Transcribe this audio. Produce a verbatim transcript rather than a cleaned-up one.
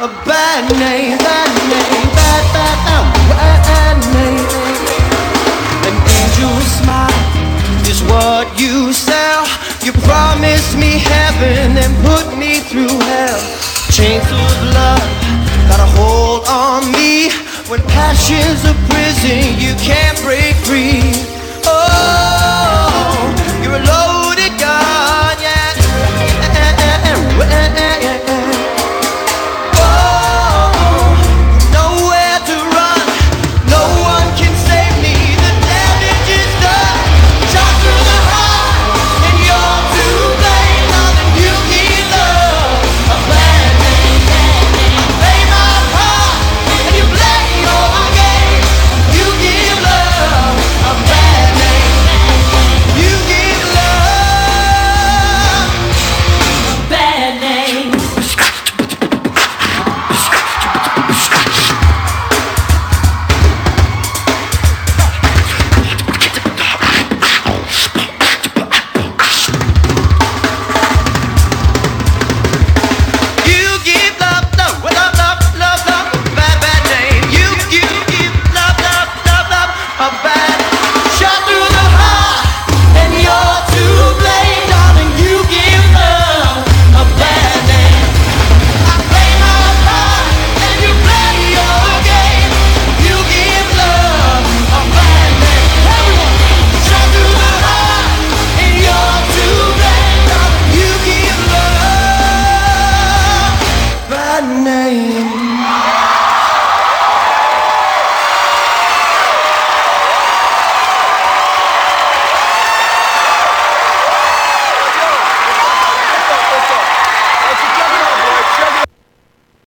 a bad name, bad name, bad, bad, bad, bad name. An angel's smile is what you sell. You promised me heaven and put me through hell. Chains of love got a hold on me. When passion's a prison, you can't break free. Oh.